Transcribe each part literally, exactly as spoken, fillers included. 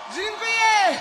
Dziękuję!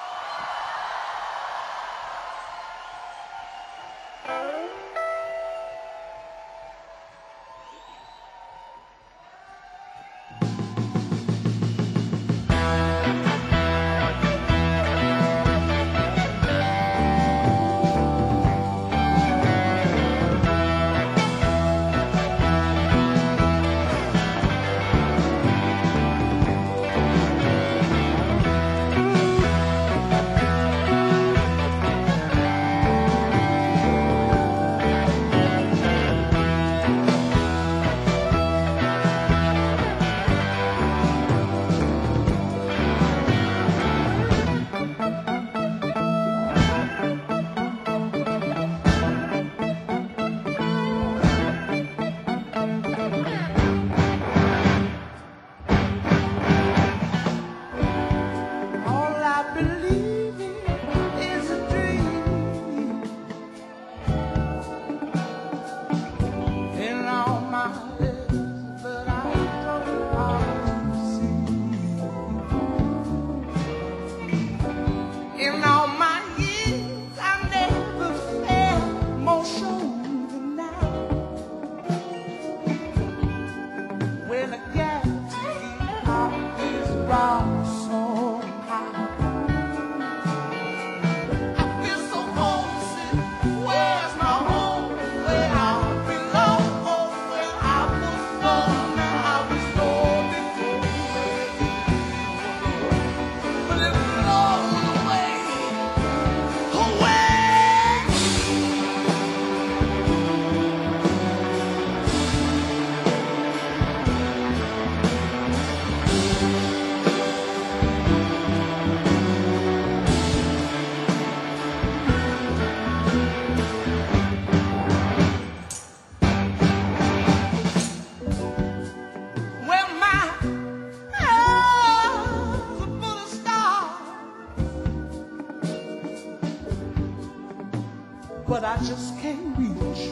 But I just can't reach,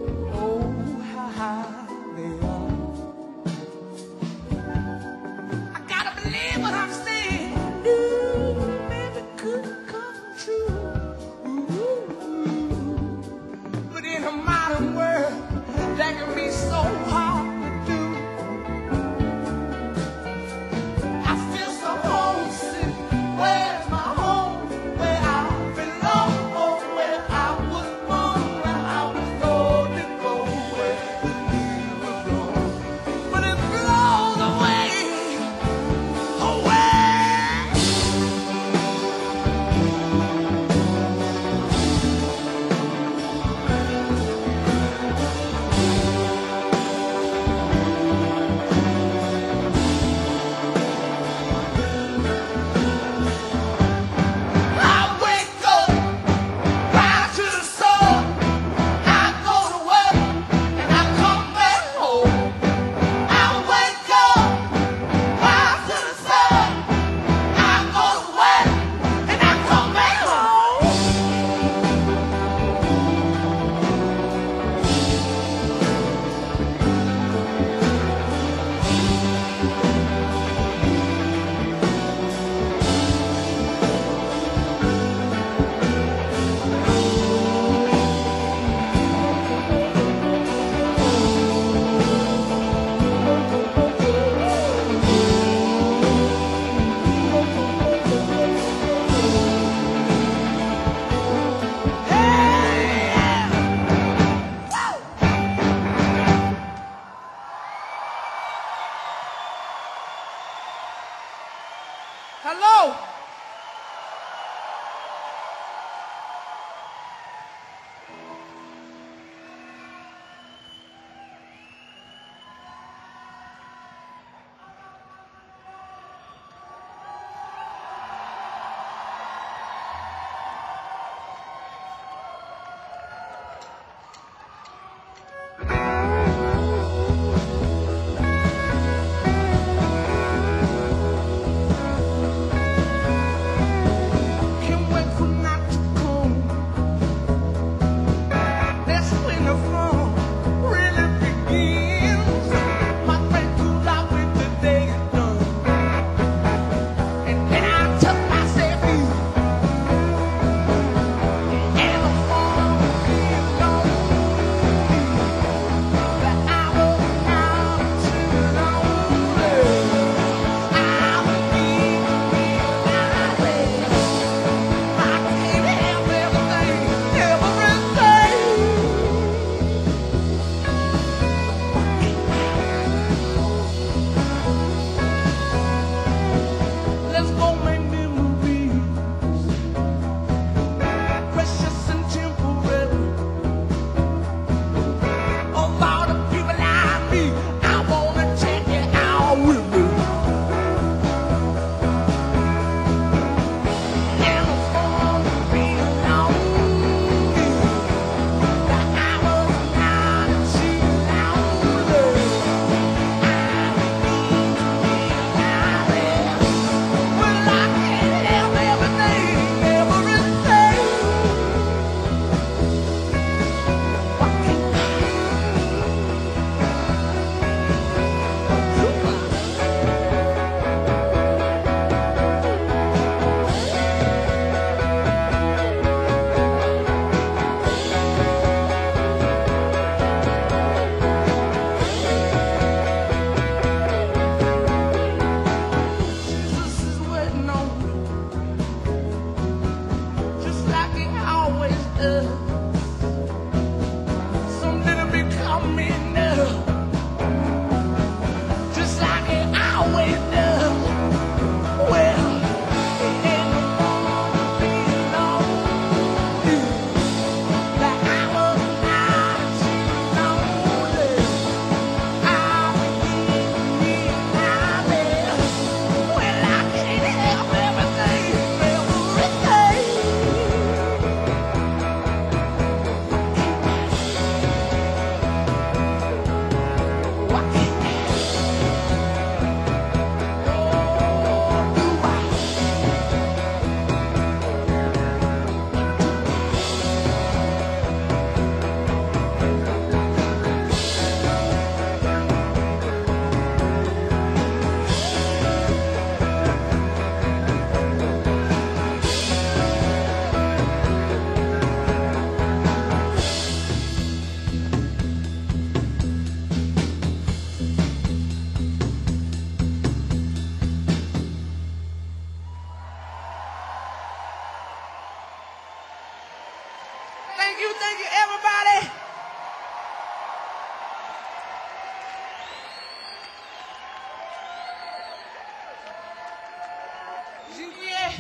oh, how high they are. I gotta believe what I'm saying. Ooh, maybe it could come true. Ooh, but in a modern world, that can be so hard to do. I feel so homesick. Where's my home? Where I belong? Oh, where I was born, where I was told to go, where the years were gone. But it blows away, away. I wake up, rise to the sun. I go to work and I come back home. I wake up, rise to the sun. I go to work and I come back home. Hello. you, thank you, everybody. Yeah.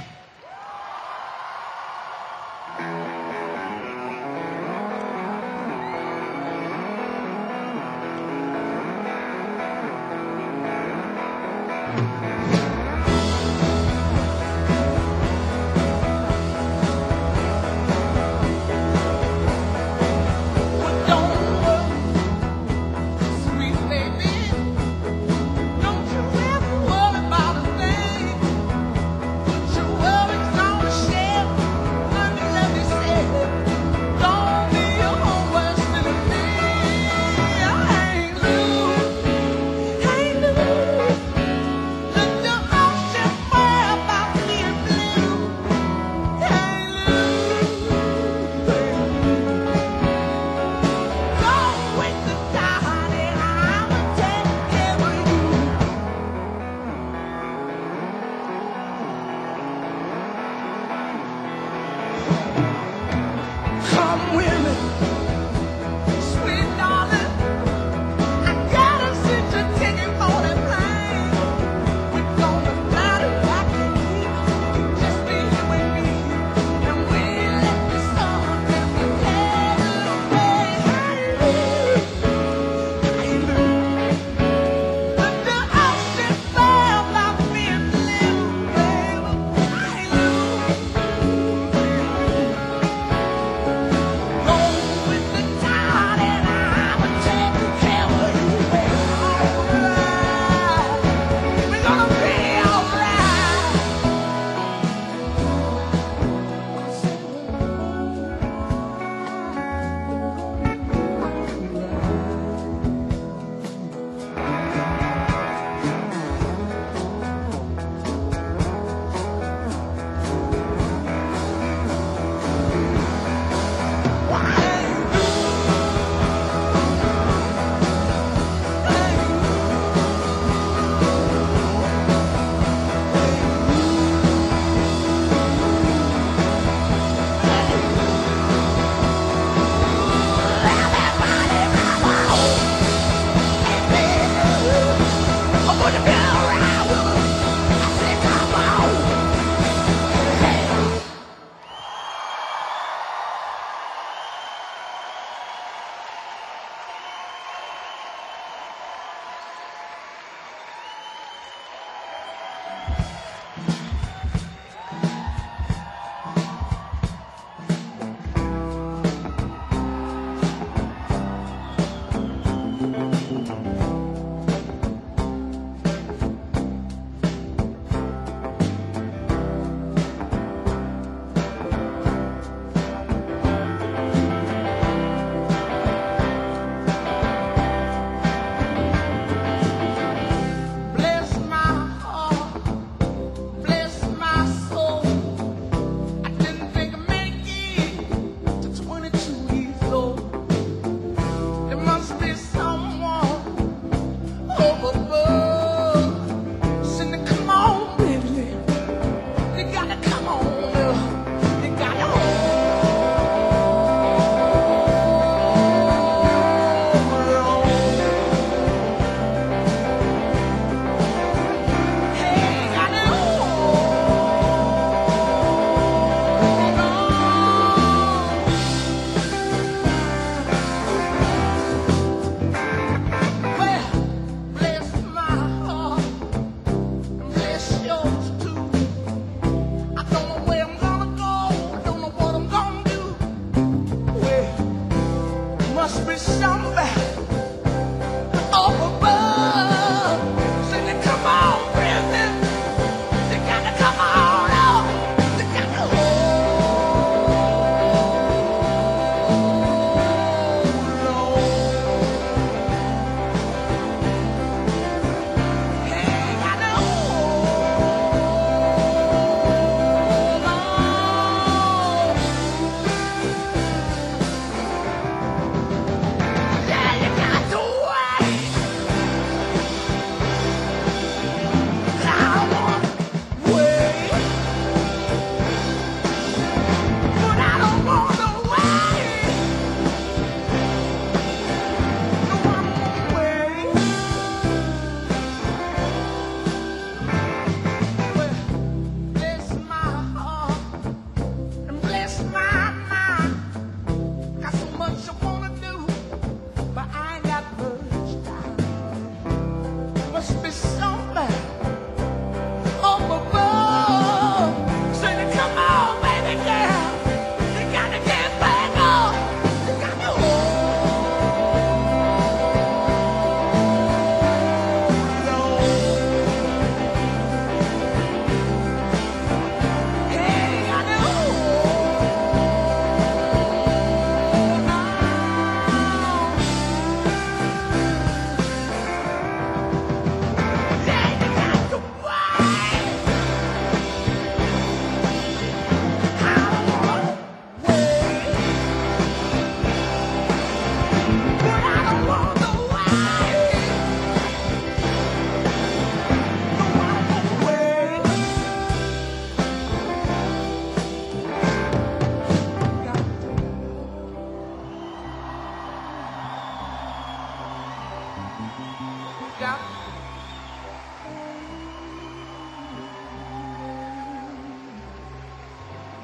Well, don't worry, sweet baby. Don't you ever worry about a thing. Put your worries on a shelf. Let me, let me say it. Don't be your own worst enemy. I ain't lose, ain't lose. Let the ocean worry about being blue. Ain't lose, don't waste the time, and I'ma take care of you. Come with me, sweet darling. I got a secret ticket for that plane. We're gonna fly to Waikiki, just be you and me. And we let the sun drift the heaven away. Hey, but the ocean fell by being blue, baby. Hey, go with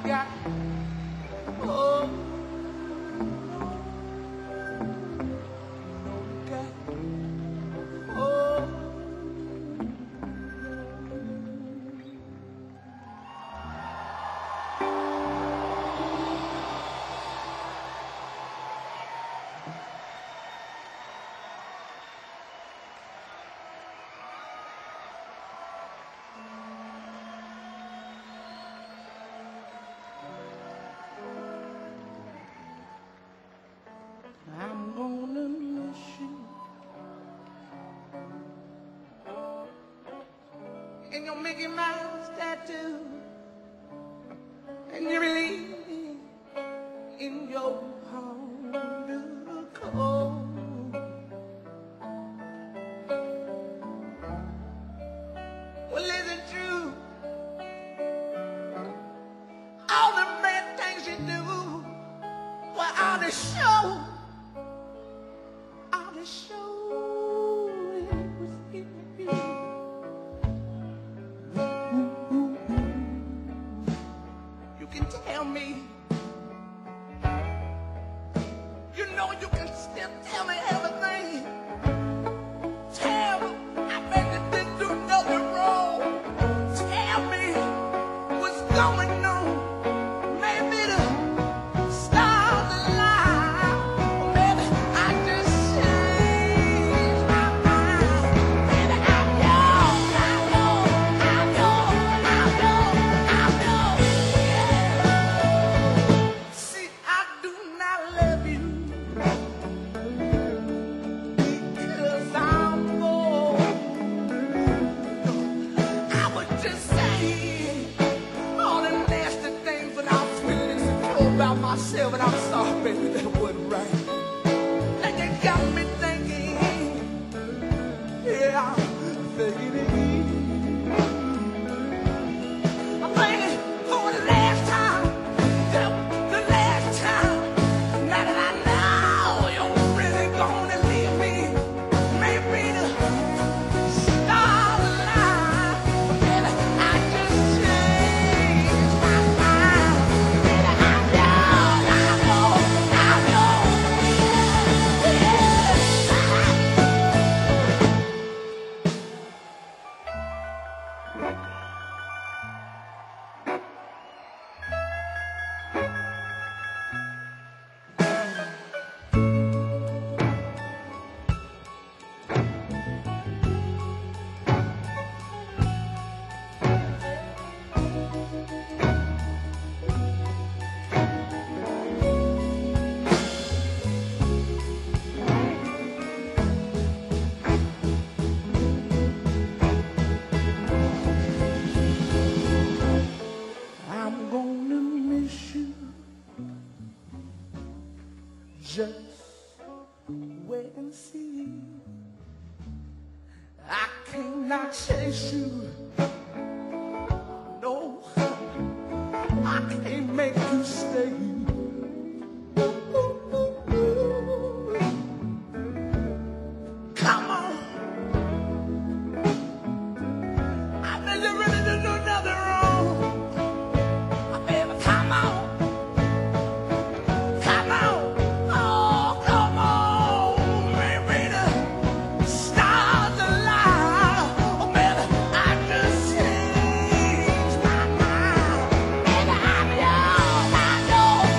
got. Oh, no got. Oh. I'm gonna miss you and your Mickey Mouse tattoo and you believe in your heart of cold. Well, is it true? All the bad things you do, well, all the show. Show it was in you. You can tell me. You know you can still tell me everything. Tell me I bet you didn't do nothing wrong. Tell me what's going on. Maybe the stars align. Or maybe I just about myself, and I'm sorry, baby, that wasn't right. And you got me thinking, yeah, I'm thinking it is. I'm thinking for the last time, the, the last time, now that I know you're really gonna leave me, maybe the stars align, baby, I just changed my mind, baby, I just wait and see. I cannot chase you. No, I can't make you stay. Come on. I bet you really didn't do nothing wrong. Baby, come on. Come on. I know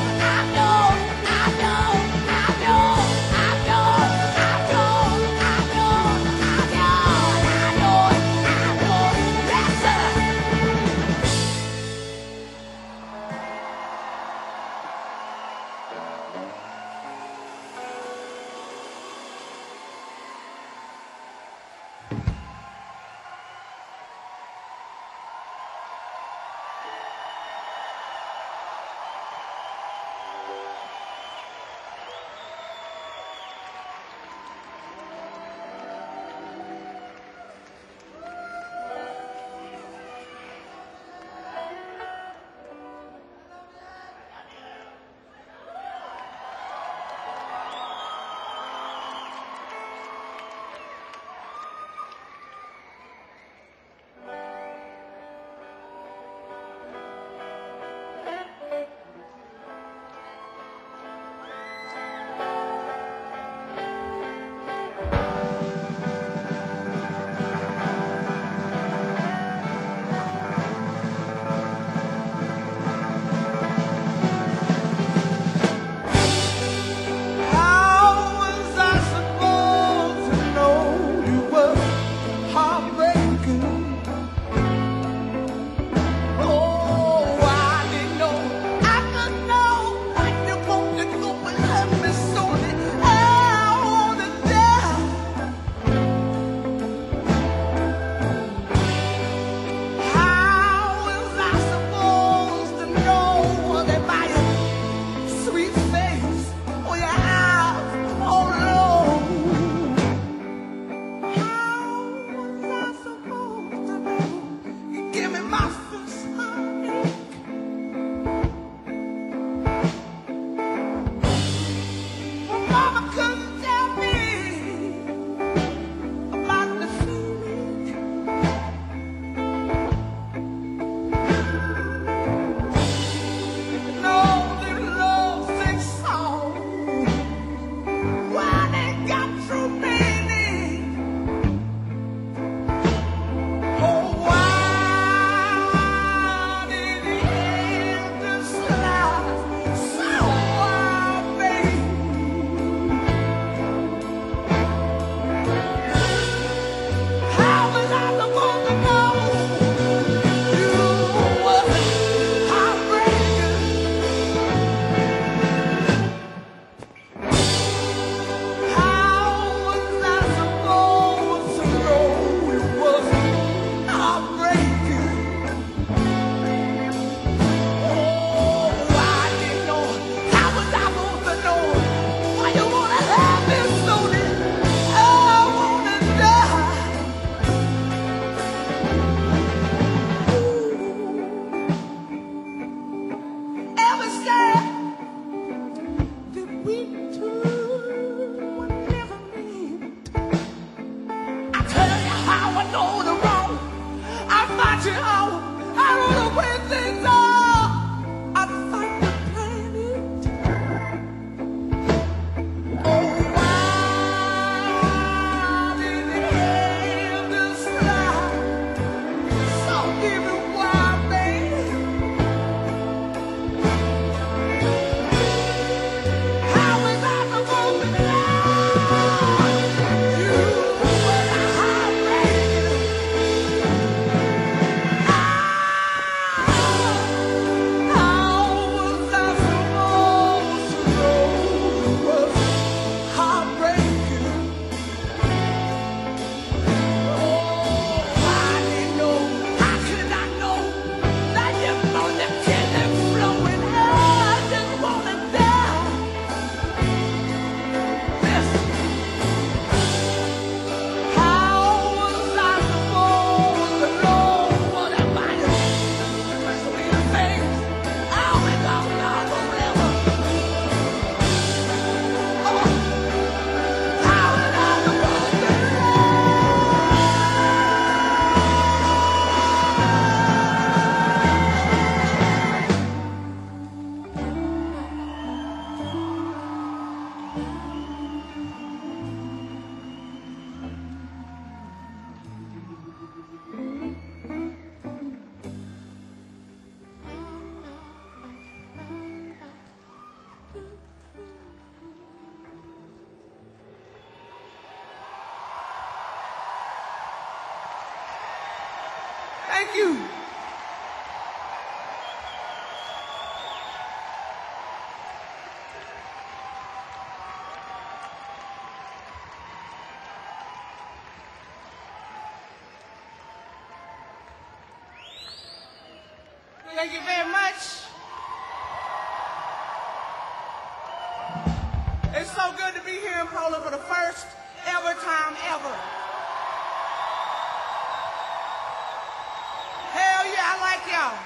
things are, I fight to plan it. Oh, wild in the air, the sky, so give it wild, baby. How was I supposed to know you were the heartbreaker? How was I supposed to know you were heartbreaker? Oh, I didn't know. How could I know that your motor didn't flowing? I just wanna die. Listen, how was I supposed to know what about it? Sweet things, I always thought I would never. Oh, how was I supposed to know? Thank you. Thank you very much. It's so good to be here in Poland for the first ever time ever. Hell yeah, I like y'all.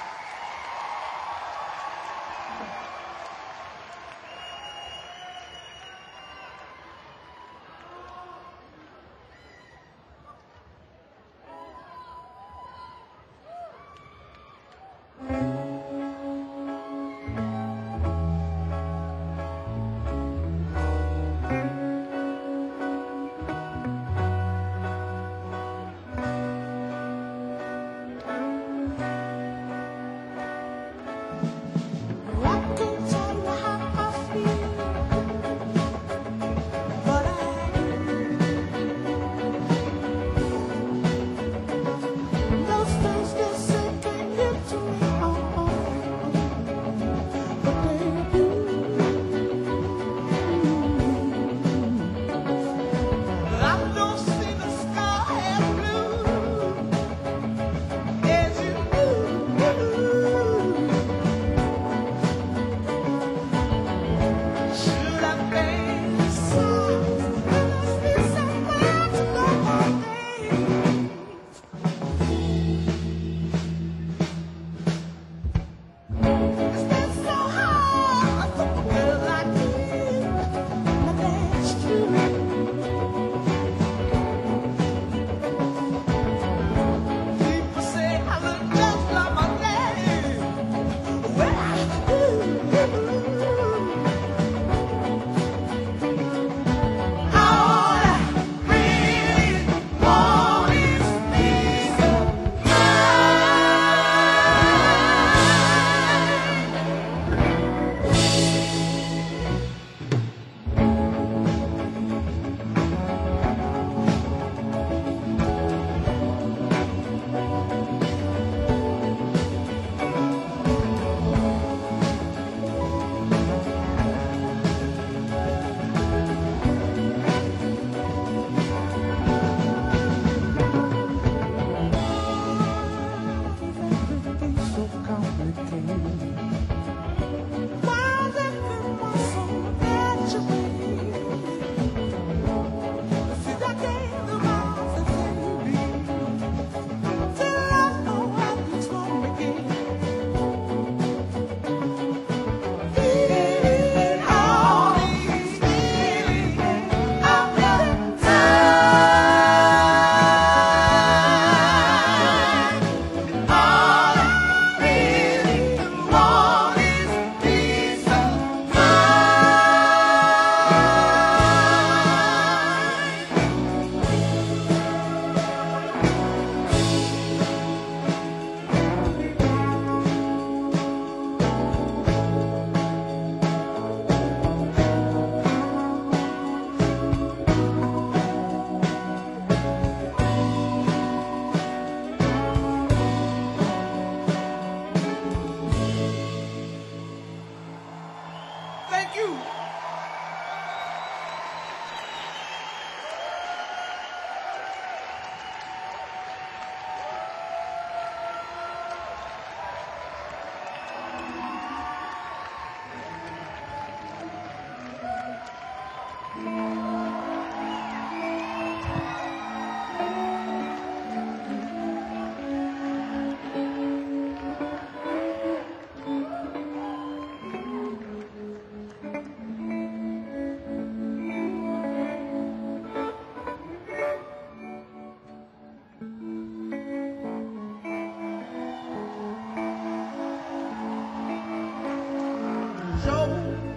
Joe,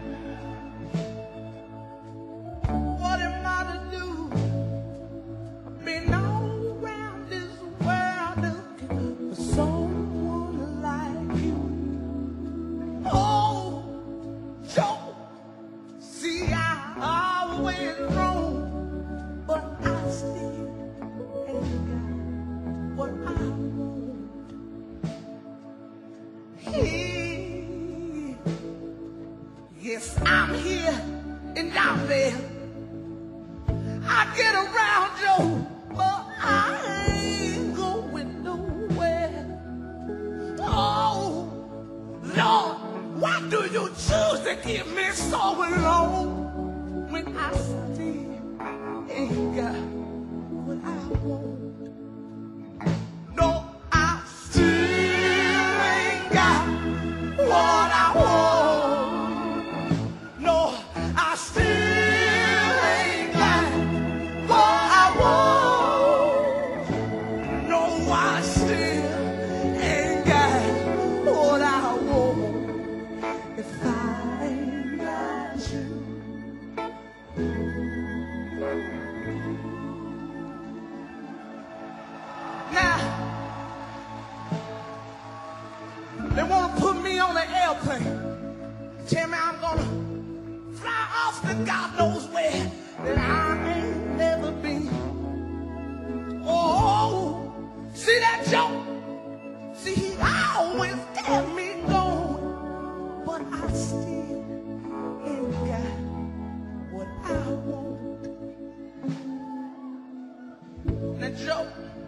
what am I to do? I've been all around this world looking for someone like you. Oh, Joe, see, I always wrong, but I still ain't got what I want. Here, yes, I'm here and down there. I get around, Joe, but I ain't going nowhere. Oh, Lord, why do you choose to keep me so alone when I still ain't got what I want? No, I still ain't got what I want. No, I still ain't got what I want. No, I still ain't got what I want. If I ain't got you. Now, they want to put me on an airplane. Tell me I'm gonna fly off to God knows where that I ain't never been. Oh, see that joke? See, he always got me going, but I still ain't got what I want. That joke,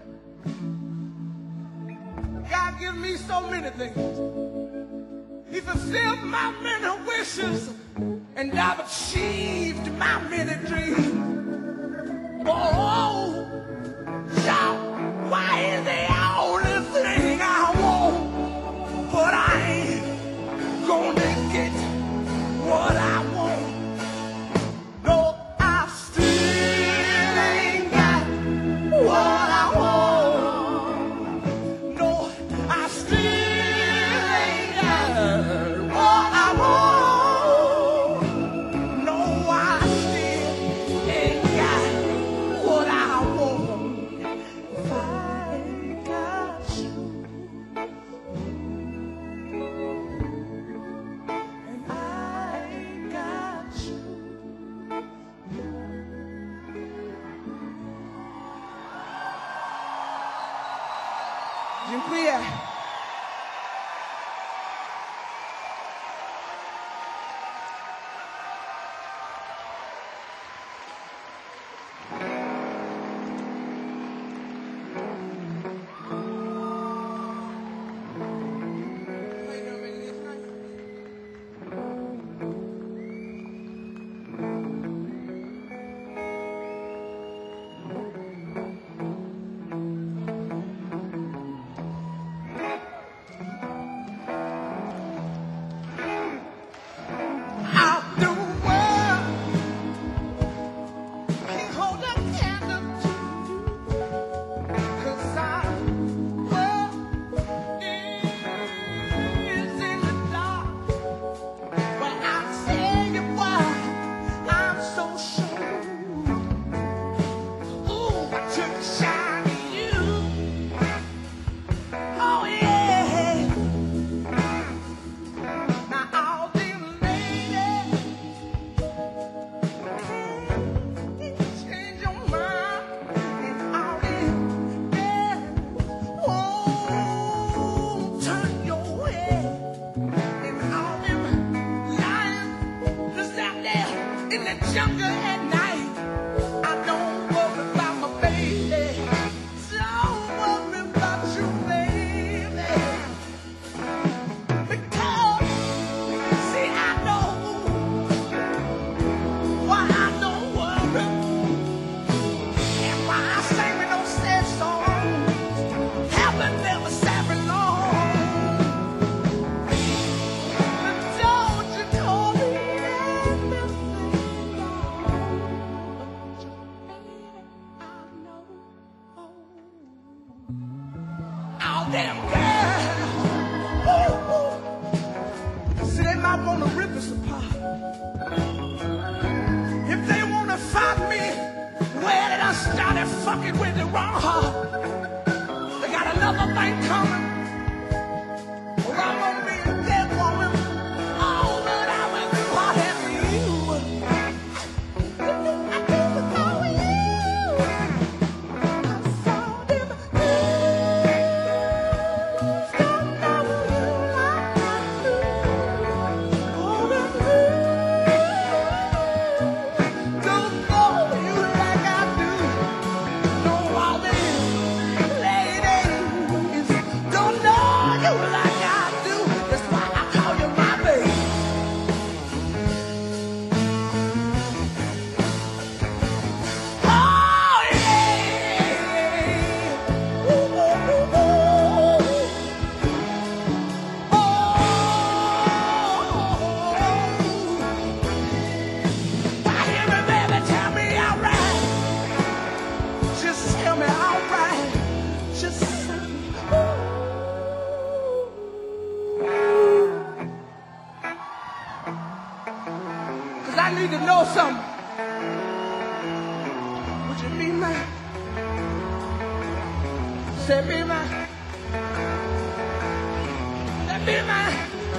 God gives me so many things. He fulfilled my many wishes, and I've achieved my many dreams. Oh, shout, why is the only thing I want? But I ain't gonna get what I want. No, I still ain't got what I want. No, I still ain't got what I want. No, I still ain't got what I want. If I ain't got you, and I ain't got you. Dziękuję. Out the world can't hold a candle to you, 'cause our world is in the dark. But I'll tell you why I'm so sure. Ooh, I took a shine to you. Oh yeah. Now all them ladies can't change your mind, and all them men won't turn your head, and all them lions just out there in the jungle at night. I don't worry about my baby, don't worry about you, baby, because see I know why I don't worry, and why I sing me no sad songs. Heaven never sat me long. But don't you call me anything all them girls, ooh, ooh. See, they might want to rip Mister Pop. If they want to find me where did I started fucking with the wrong heart, they got another thing coming. Or I'm gonna be a dead woman. All that I went through, I had for you. I do it for you. I'm sorry, but please don't know you like I do. Oh, but please don't know you like I do. No, all these ladies don't know you like I do. That's why I call you my baby. Oh, yeah. Ooh, ooh, ooh, ooh. Oh, why hear me, baby, tell me alright. Just tell me alright. Just say, cause I need to know something. Would you be mine? Say be mine. Say be mine.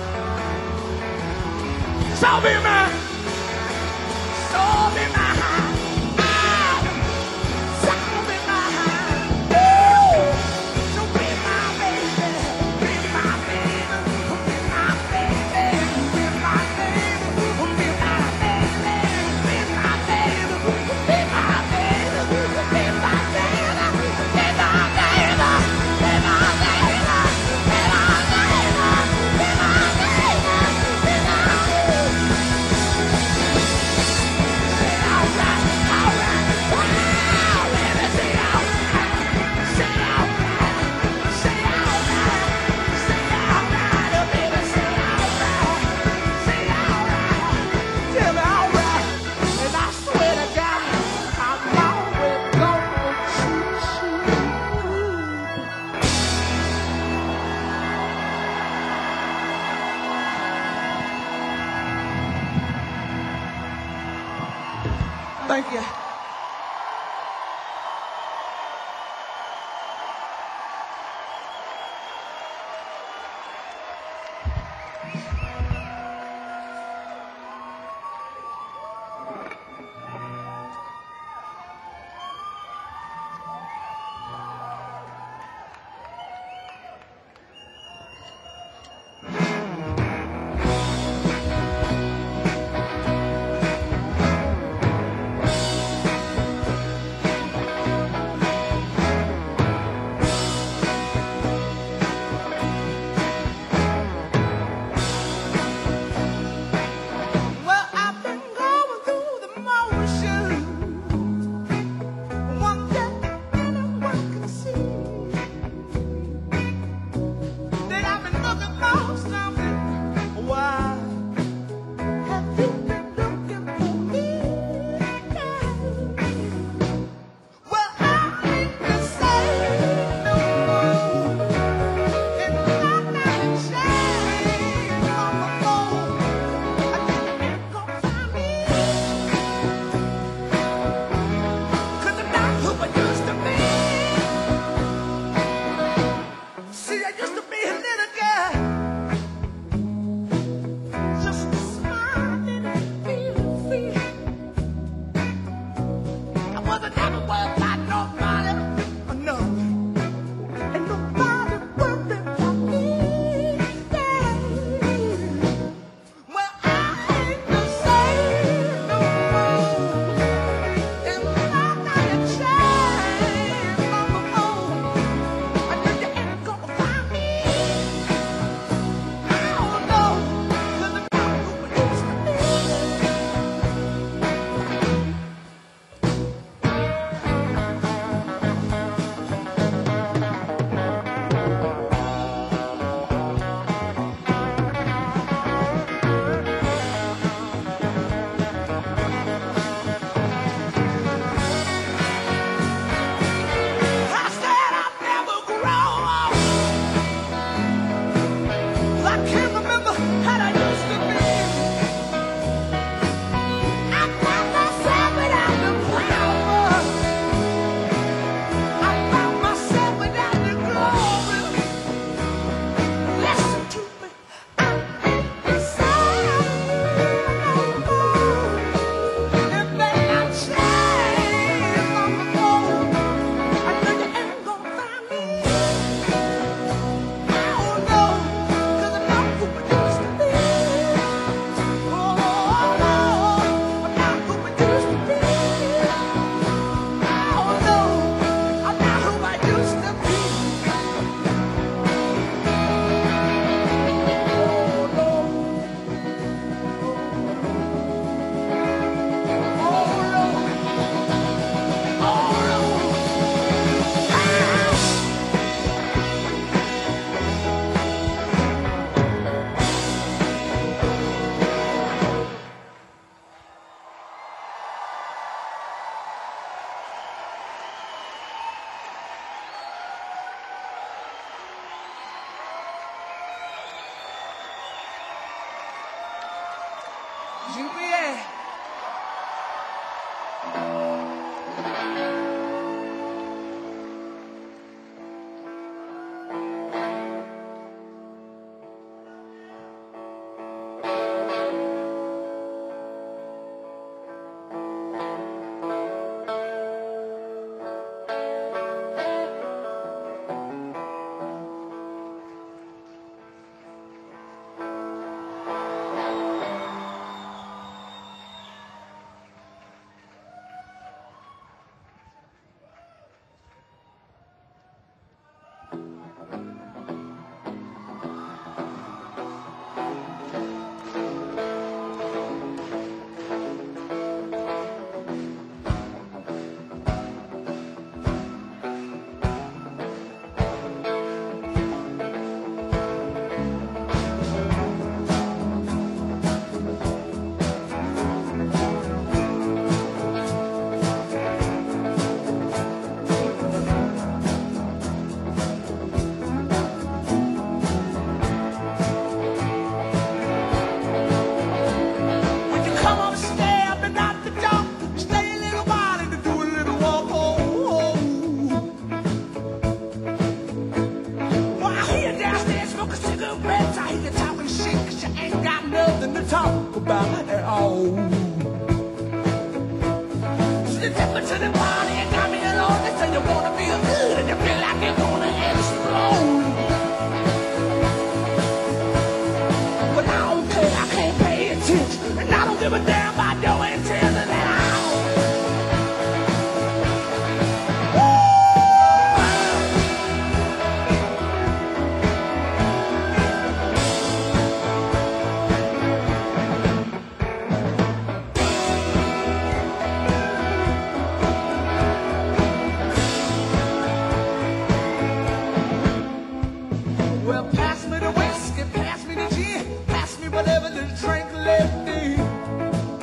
So be mine. So be mine. Ah, so be mine. Ooh. So be my baby. Be my baby. Be my baby. Be my baby. Be my baby. Be my baby. Be my baby. Be my baby. Be my baby. Be my baby. Be my baby. Be my baby. Be my baby. Say alright, alright. Wow, baby, say alright. Say alright. Say alright. Say alright, oh baby, say alright. Say alright. Tell me alright. And I swear to God, I'm always gonna treat you. Thank you. Juliet. Talk about at all. Step into the party and got me alone. They say you wanna feel good and you feel like you're gonna explode. But I don't care, I can't pay attention, and I don't give a damn about your intentions at all. Well, pass me the whiskey, pass me the gin, pass me whatever the drink left in.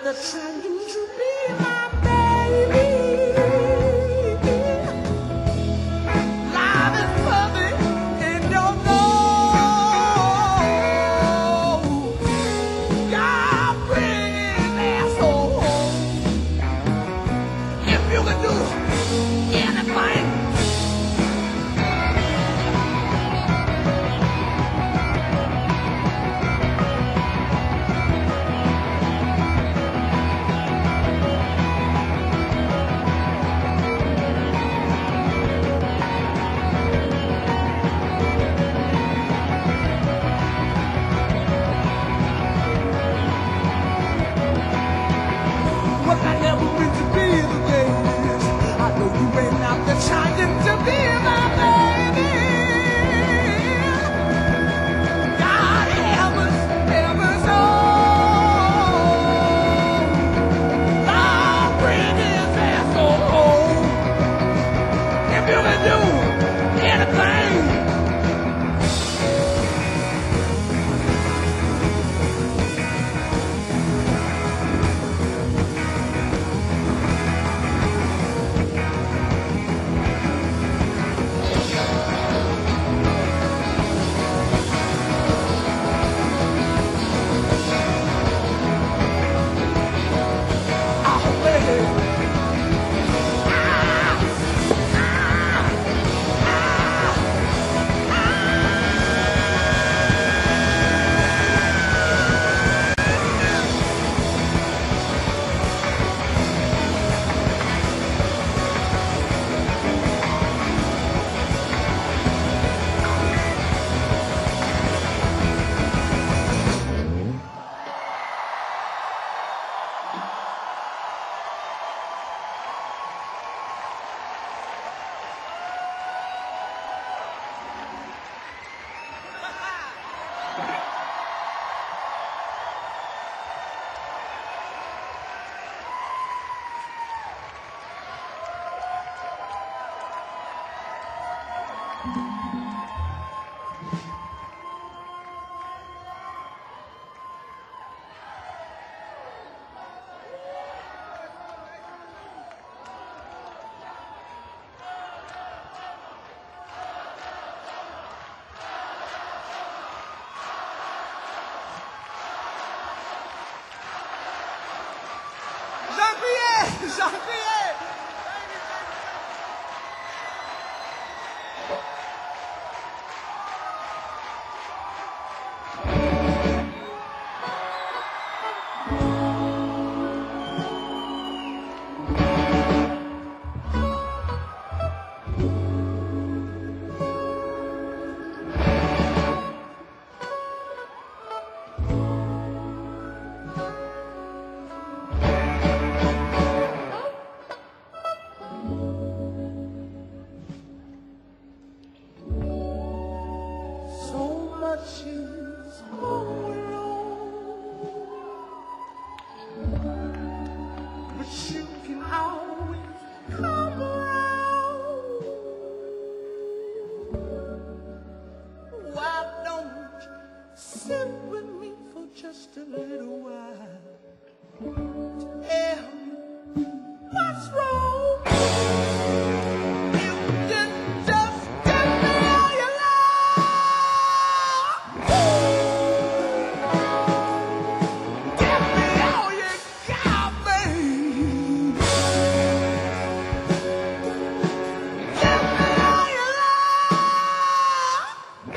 trying to be my baby. Life is perfect in your nose. God bring his asshole home. If you could do anything, well, I never meant to be the way it is. I know you ain't out there trying to be my baby. God heavens, heavens, oh, Lord, bring his asshole home. If you can do anything, I'll obey. Jean-Pierre! Jean-Pierre! So much is going on, but you can always come around. Why don't you sit with me for just a little while? Tell me what's wrong. You can just tell me all you love. Give me all you got, baby. Give me all you love.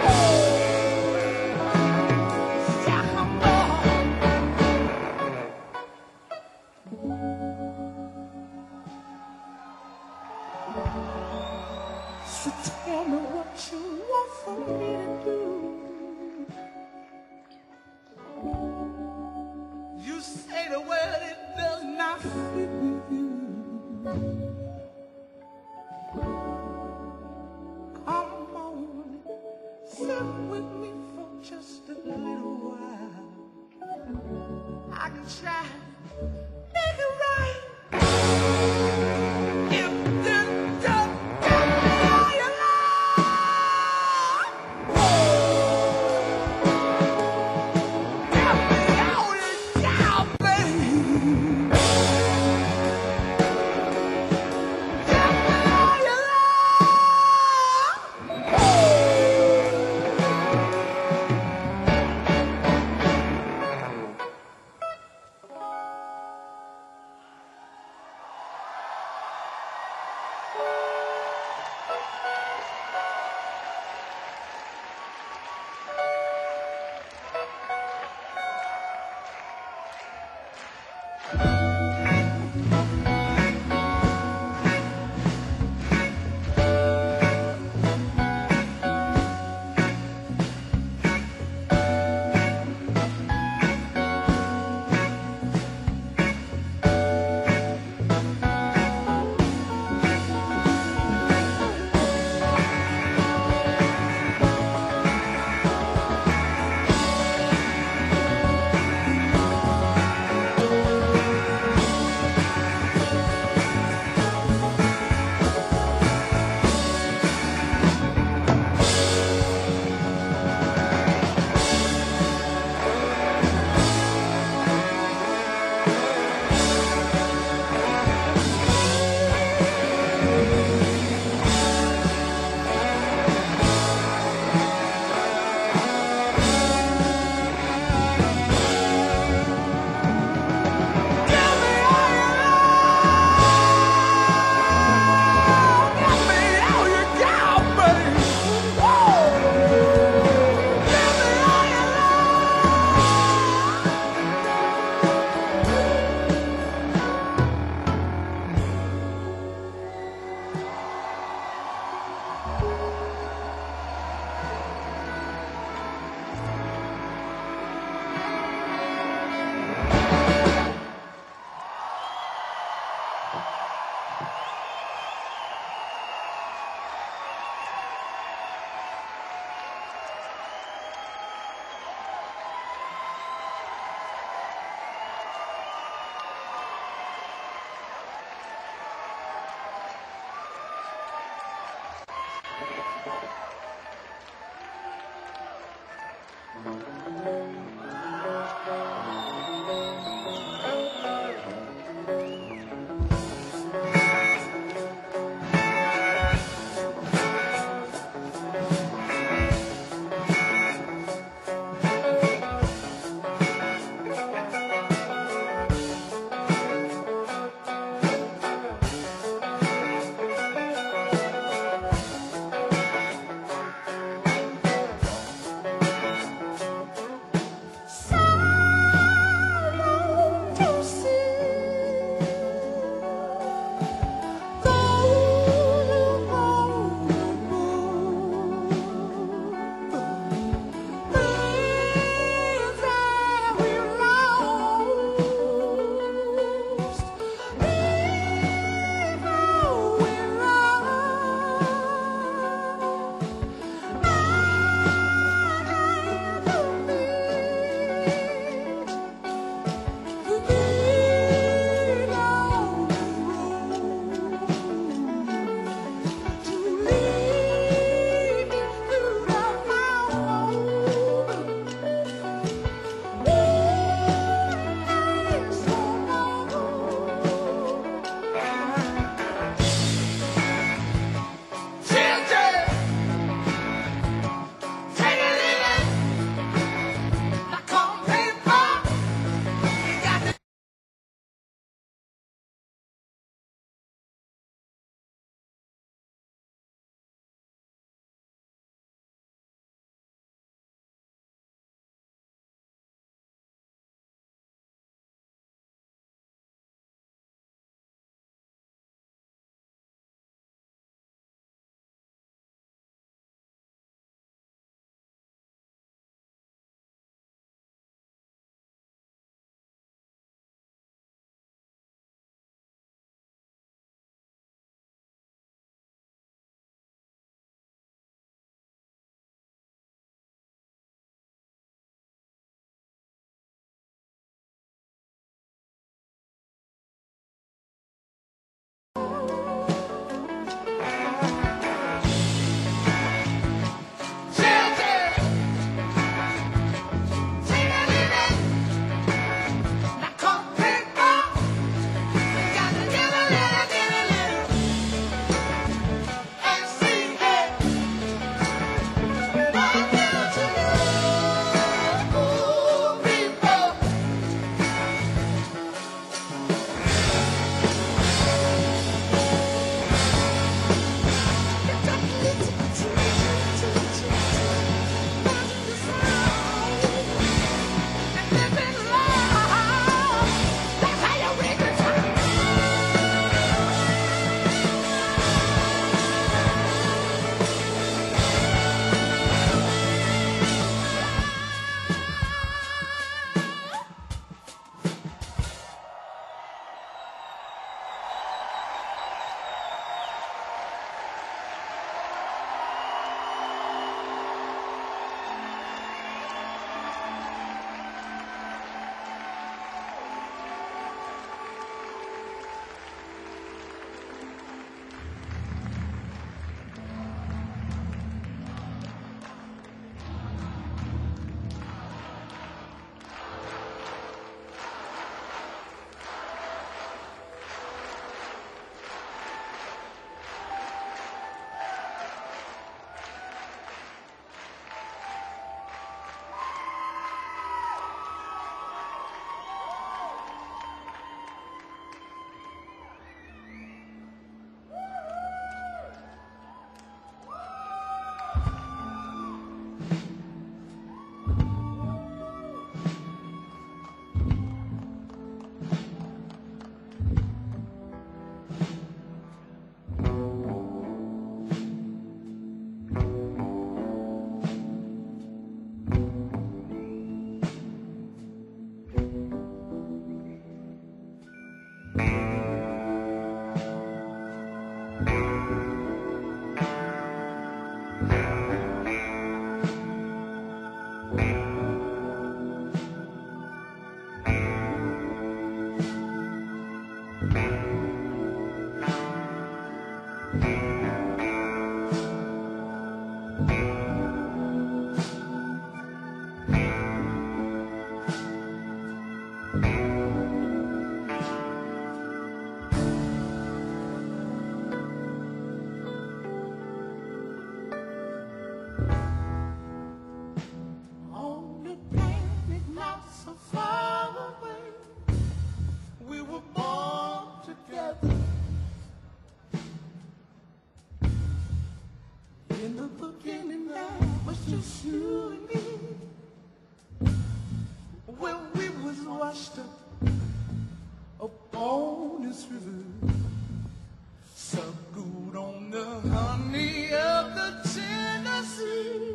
So tell me what you want for me to do. You say the word, it does not fit with you. Come on, sit with me for just a little while. I can try, make it right. If you just tell me all you love, tell me all you got, baby.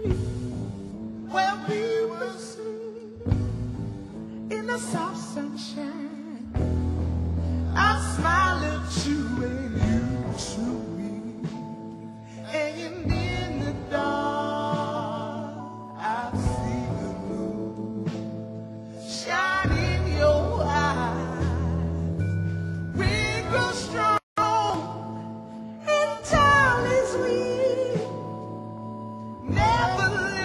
where we will sleep in the soft sunshine. I smile at you and you to me, and in the dark I see the moon shine in your eyes. We grow strong and tall as we never.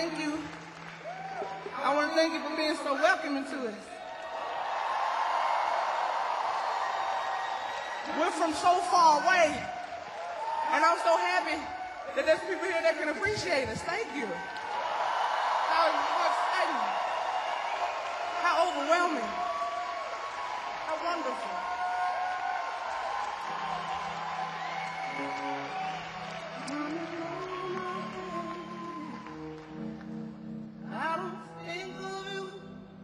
thank you. I want to thank you for being so welcoming to us. We're from so far away, and I'm so happy that there's people here that can appreciate us. Thank you. How, how exciting. How overwhelming. How wonderful. I don't think of you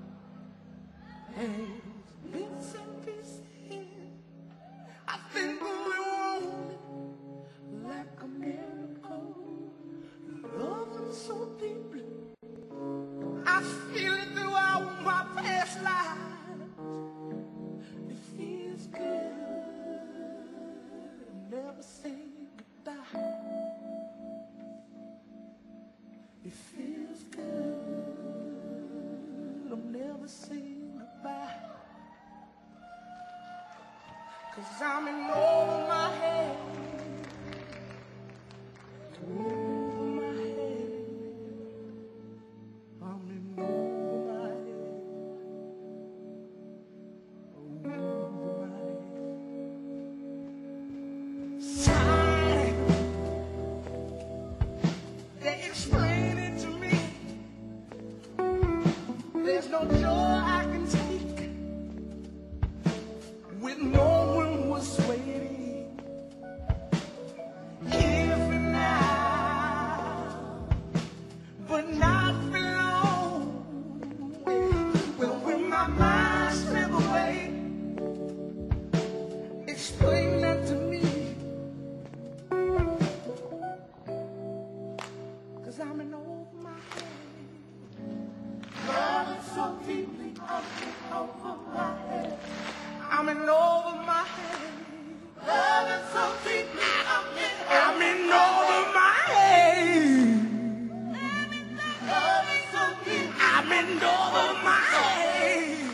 as bits and pieces. I think of you like a miracle, loving so deeply. I feel it throughout my past lives. It feels good, never say goodbye. It feels good, I'm never saying goodbye. Cause I'm in over my head, over my head. I'm in over my head, over my head. Sign, they explain it to me. There's no joy I can take with no one was waiting here for now, but not for long. Well, when my mind slip away, explain that to me, cause I'm in over my head. Love is so deeply up and over my head. I'm in over my head. Love is so deeply up and I'm in over my head. Love is so deep. I'm in over my head.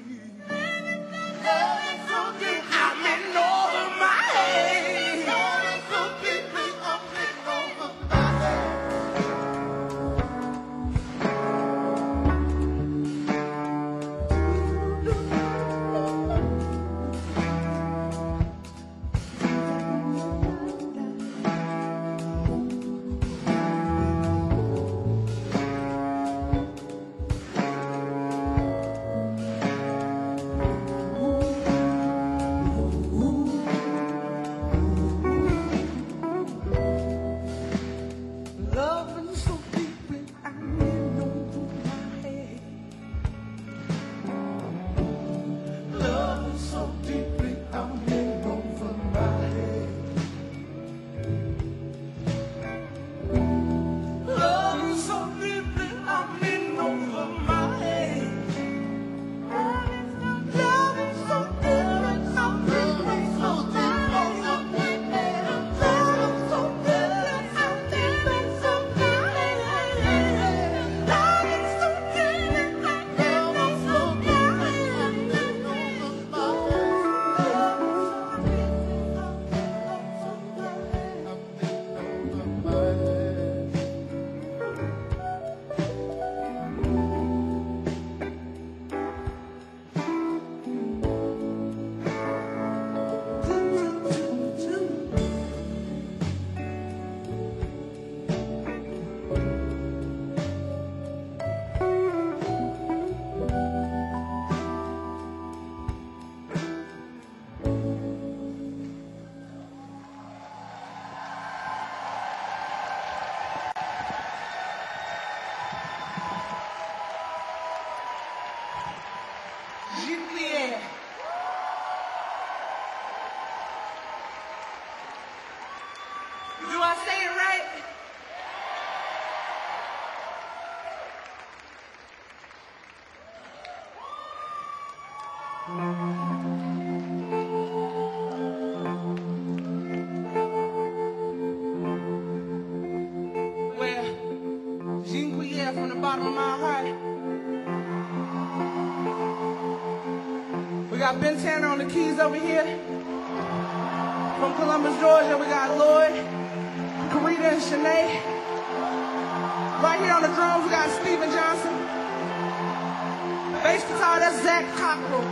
Love is so deep. I'm in over my head. Love is so deeply up and over my head. Loving so deeply, I'm in over my head. Loving so deeply, I'm in over my head. Loving so deeply, I'm in over my head. Loving so deeply, so deeply, so deeply, so deeply. Loving so deeply, so deeply, so deeply. Loving so deeply, loving so deeply, I'm in over my head. I'm in over my head. Juliet. Do I say it right? Well, Jean Guillet from the bottom of my heart. We got Ben Tanner on the keys over here. From Columbus, Georgia, we got Lloyd, Karita, and Shanae. Right here on the drums, we got Steven Johnson. Bass guitar, that's Zach Cockrell.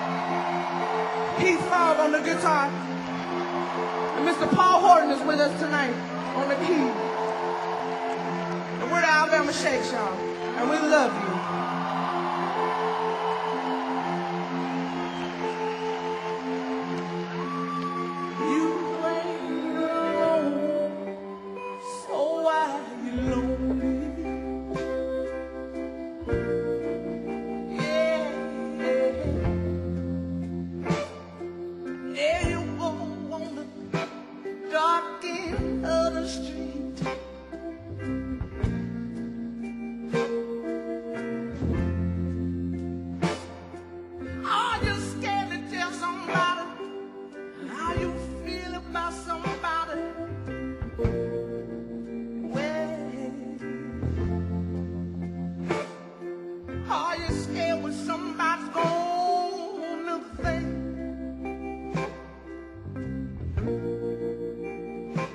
Heath Fogg on the guitar. And Mister Paul Horton is with us tonight on the keys. And we're the Alabama Shakes, y'all. And we love you.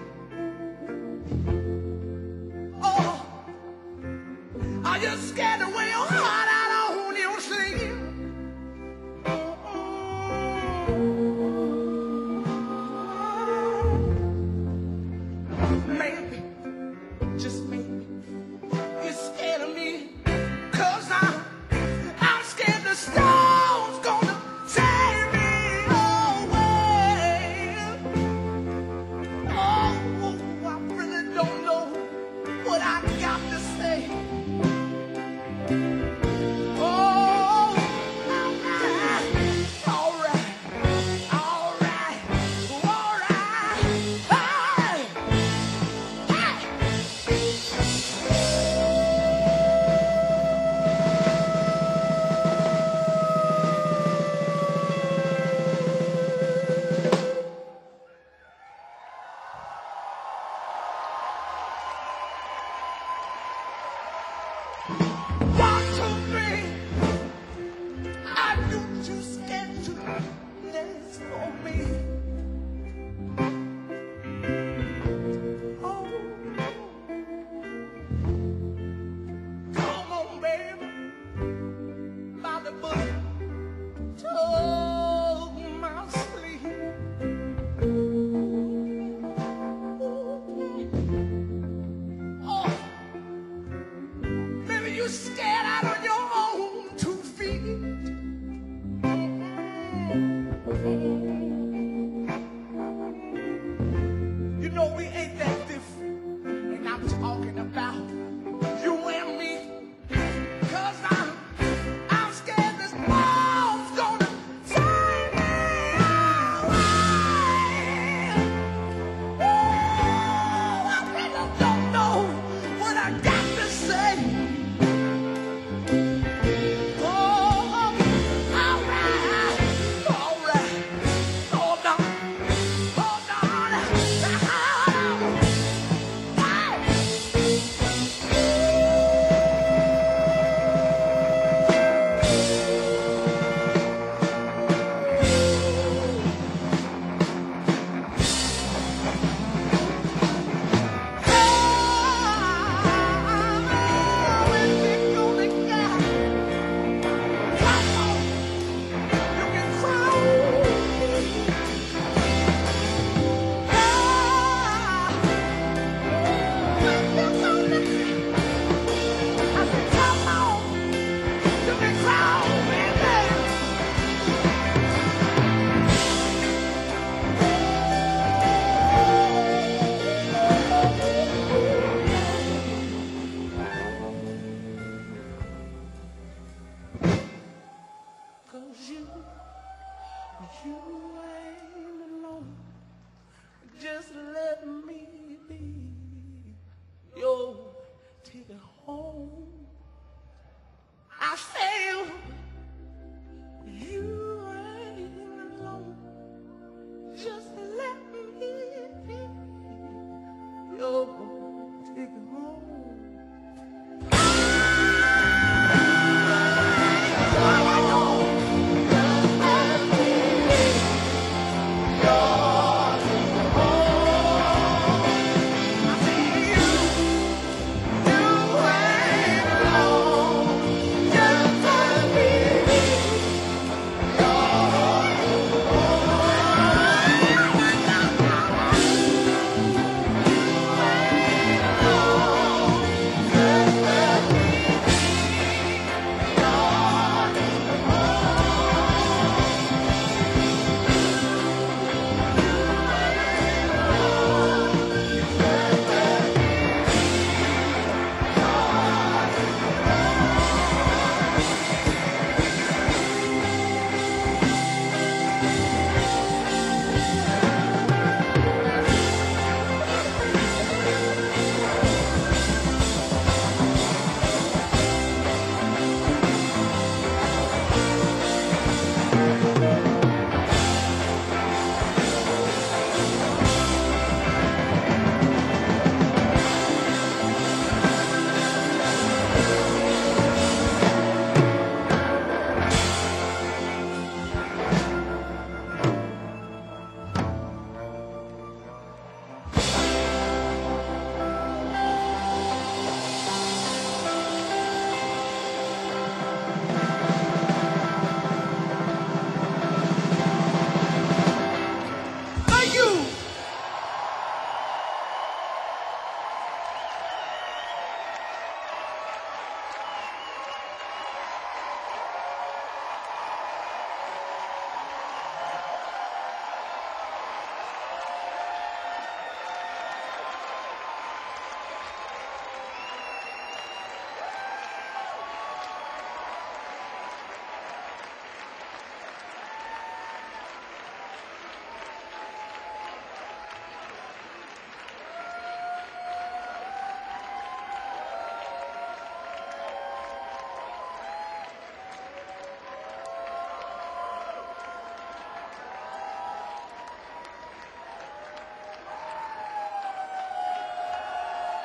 Are you scared to